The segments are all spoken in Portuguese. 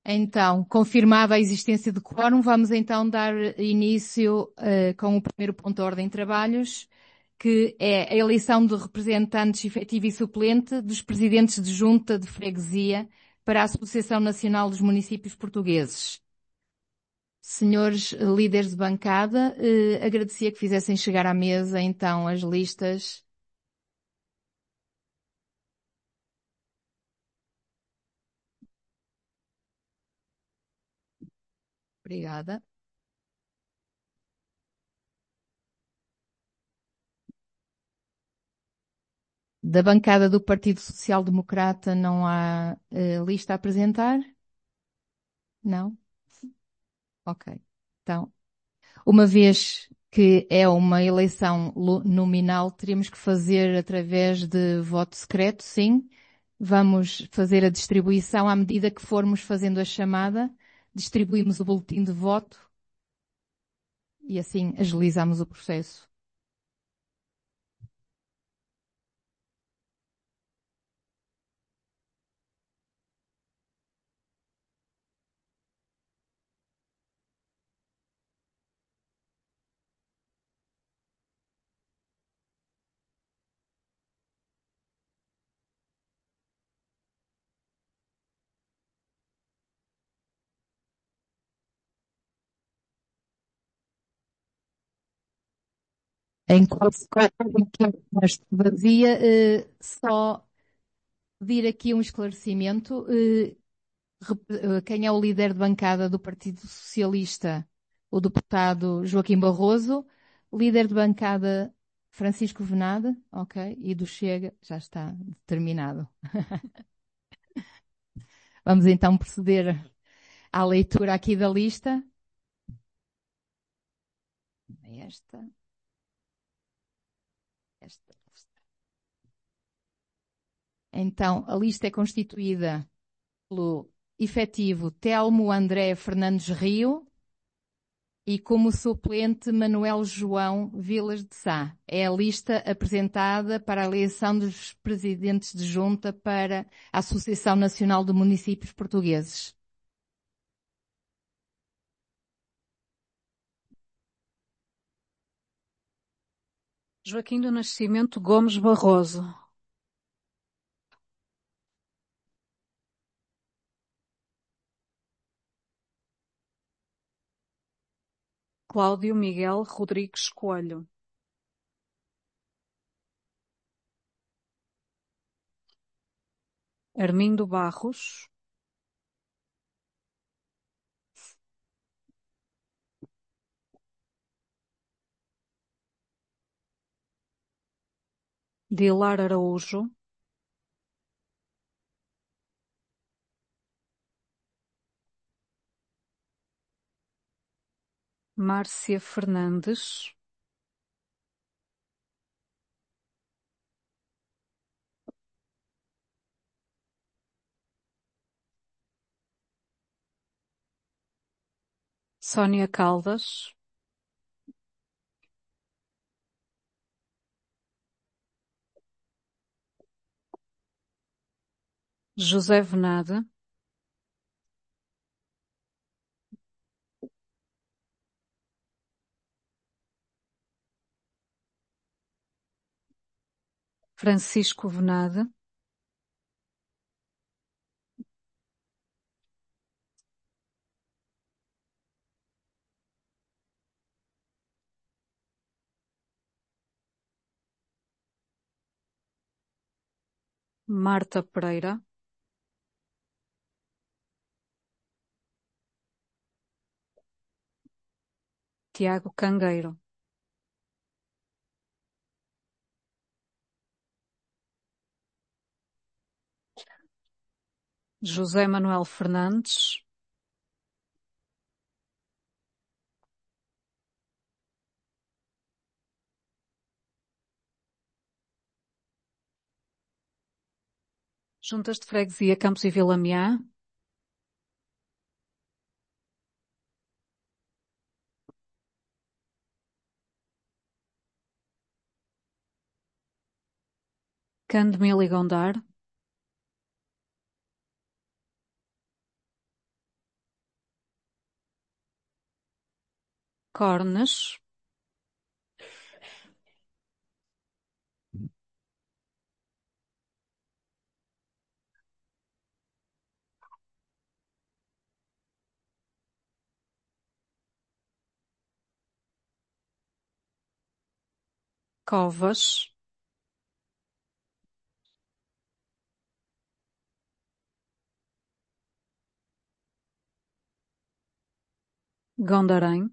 Então, confirmada a existência de quórum, vamos então dar início com o primeiro ponto de ordem de trabalhos, que é a eleição de representantes efetivo e suplente dos presidentes de junta de freguesia para a Associação Nacional dos Municípios Portugueses. Senhores líderes de bancada, agradecia que fizessem chegar à mesa então as listas. Obrigada. Da bancada do Partido Social Democrata não há lista a apresentar? Não? Ok. Então, uma vez que é uma eleição nominal, teríamos que fazer através de voto secreto, sim. Vamos fazer a distribuição à medida que formos fazendo a chamada. Distribuímos o boletim de voto e assim agilizamos o processo. Enquanto esta vazia, só pedir aqui um esclarecimento. Quem é o líder de bancada do Partido Socialista? O deputado Joaquim Barroso. Líder de bancada Francisco Venade, ok, e do Chega já está determinado. Vamos então proceder à leitura aqui da lista. Esta. Esta. Então, a lista é constituída pelo efetivo Telmo André Fernandes Rio e como suplente Manuel João Vilas de Sá. É a lista apresentada para a eleição dos presidentes de junta para a Associação Nacional de Municípios Portugueses. Joaquim do Nascimento Gomes Barroso. Cláudio Miguel Rodrigues Coelho. Armindo Barros. Dilar Araújo. Márcia Fernandes. Sónia Caldas. José Venade. Francisco Venade. Marta Pereira. Tiago Cangueiro. José Manuel Fernandes. Juntas de Freguesia Campos e Vila Meá. Candemil e Gondar. Cornes, Covas, Gondarém,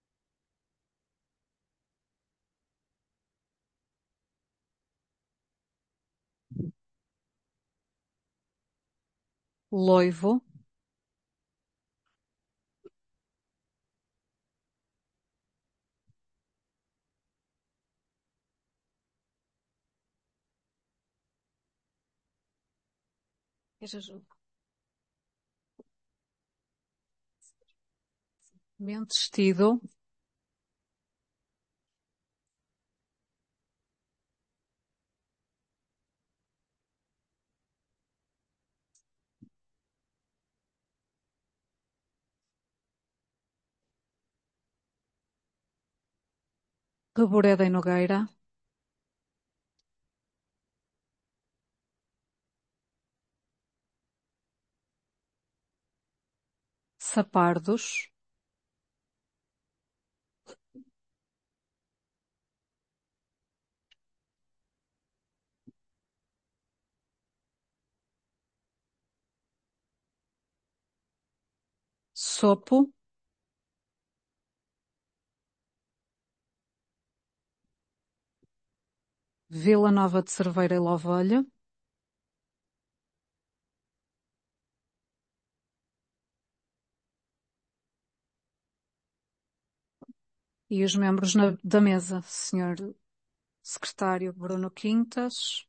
Loivo, Mentestido, Reboreda e Nogueira, Sapardos, Sopo, Vila Nova de Cerveira e Lovelha, e os membros da mesa, Senhor Secretário Bruno Quintas,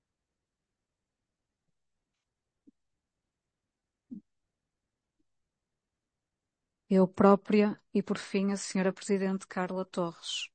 eu própria e, por fim, a Senhora Presidente Carla Torres.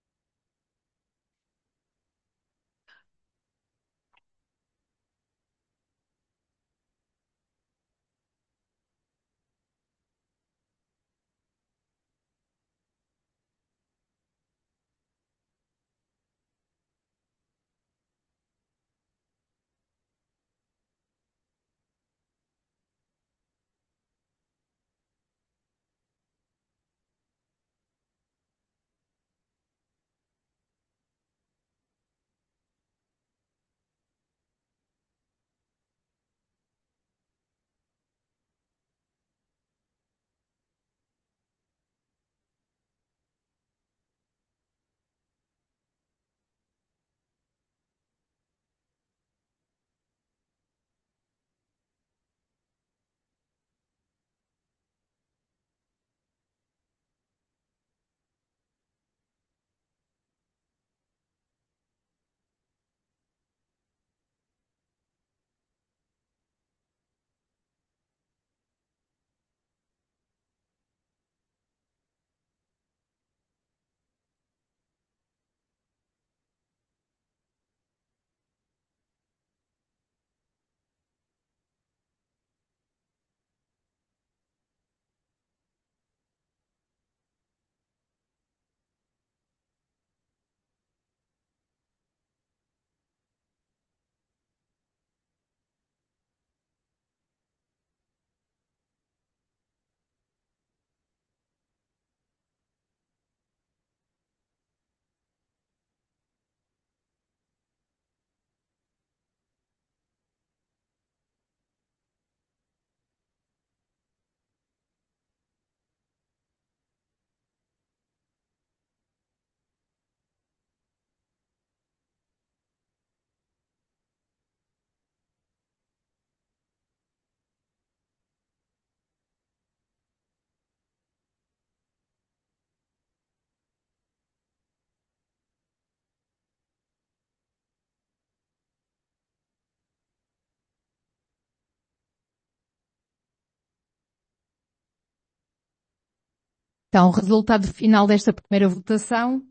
Então, o resultado final desta primeira votação,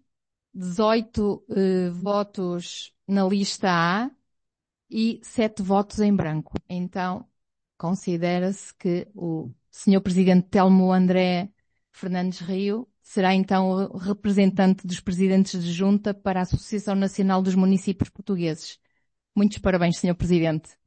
18 votos na lista A e 7 votos em branco. Então, considera-se que o Senhor Presidente Telmo André Fernandes Rio será então o representante dos presidentes de junta para a Associação Nacional dos Municípios Portugueses. Muitos parabéns, Senhor Presidente.